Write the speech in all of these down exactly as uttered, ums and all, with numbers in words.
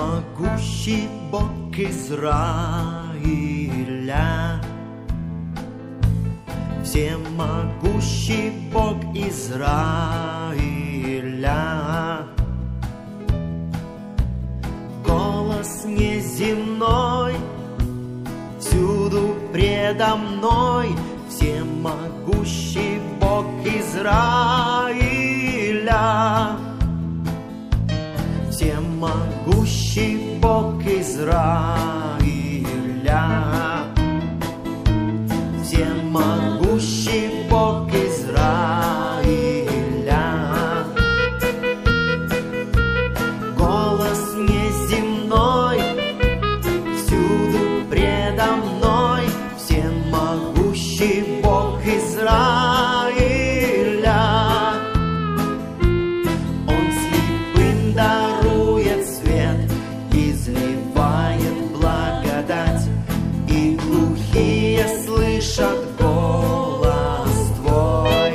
Всемогущий Бог Израиля, всемогущий Бог Израиля. Голос неземной всюду предо мной, всемогущий Бог Израиля, всемогущий Бог Израиля, всемогущий Бог Израиля. Голос неземной всюду предо мной, всемогущий Бог Израиля. Он слепым дарует свет, изливает благодать, и глухие слышат голос Твой.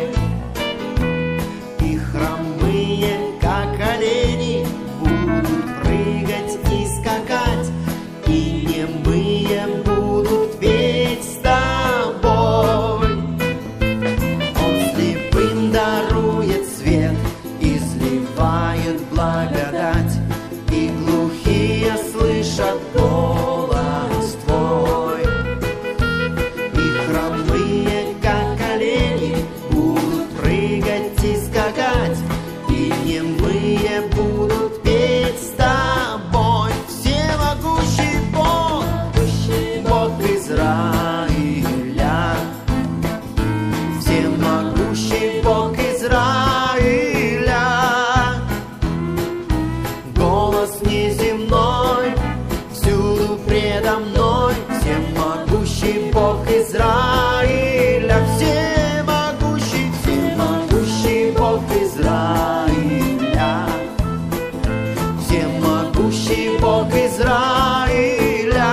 И хромые, как олени, будут прыгать и скакать, и немые будут петь с Тобой. Он слепым дарует свет, изливает благодать, и глухие слышат голос Твой. И хромые, как олени, будут прыгать и скакать, и немые будут петь с Тобой. Всемогущий Бог, Бог Израиля, всемогущий Бог Израиля. Голос неземной всюду предо мной, всемогущий Бог Израиля, всемогущий, всемогущий Бог Израиля, всемогущий Бог Израиля.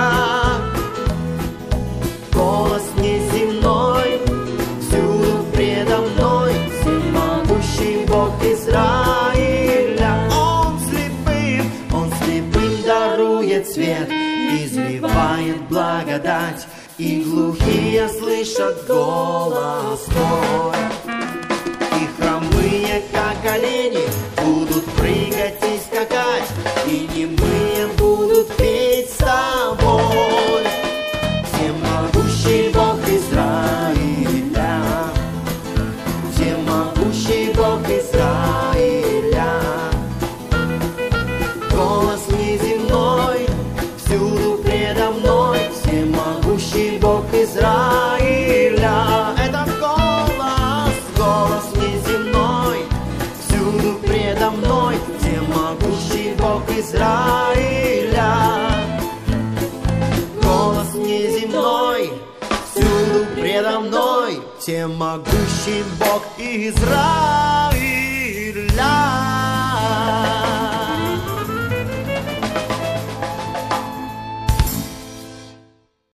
Голос неземной всюду предо мной, всемогущий Бог Израиля. Он слепым, он слепым дарует свет, изливает благодать, и глухие слышат голос Твой. И хромые, как олени, будут прыгать и скакать, и немые будут петь с Тобой. Всемогущий Бог Израиля, всемогущий Бог Израиля. Голос неземной всюду предо мной, всемогущий Бог Израиля. Это голос, голос неземной всюду предо мной, всемогущий Бог Израиля. Голос неземной всюду предо мной, всемогущий Бог Израиля.